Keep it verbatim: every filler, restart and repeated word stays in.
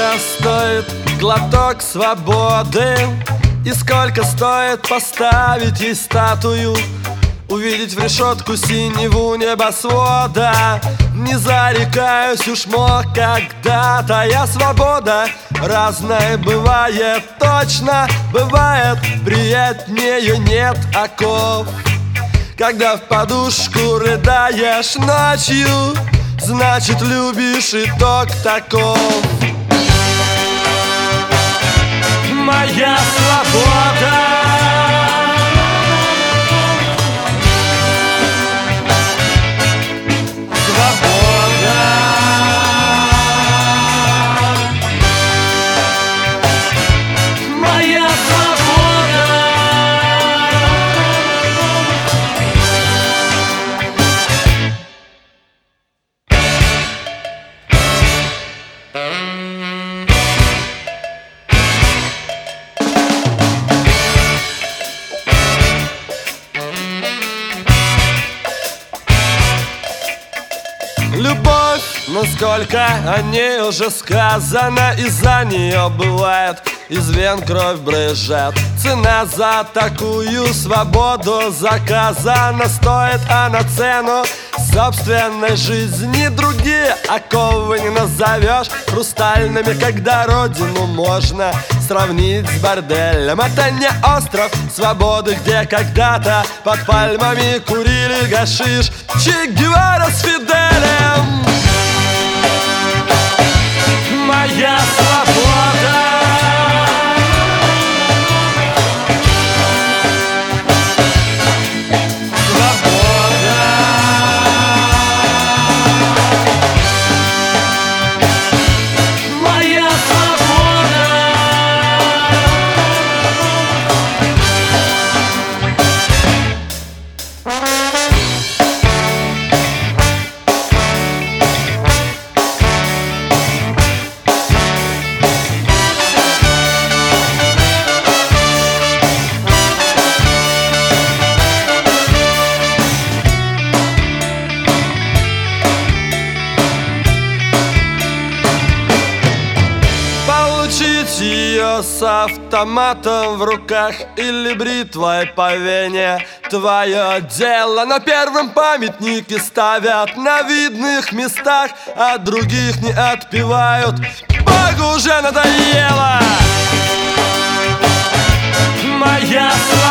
Сколько стоит глоток свободы? И сколько стоит поставить ей статую? Увидеть в решетку синеву небосвода? Не зарекаюсь, уж мог когда-то я. Свобода разная бывает, точно бывает. Приятнее нет оков. Когда в подушку рыдаешь ночью, значит любишь, итог таков. Моя свобода. Свобода. Моя свобода. Любовь, насколько о ней уже сказано, из-за нее бывает из вен кровь брызжет. Цена за такую свободу заказана. Стоит она цену собственной жизни. Другие оковы не назовешь хрустальными, когда родину можно сравнить с борделем. Это не остров свободы, где когда-то под пальмами курили гашиш Че Гевара с Фиделем. Моя свобода. Получить ее с автоматом в руках или бритвой по вене — твое дело. На первом памятнике ставят на видных местах, а других не отпевают. Богу уже надоело. Моя свобода.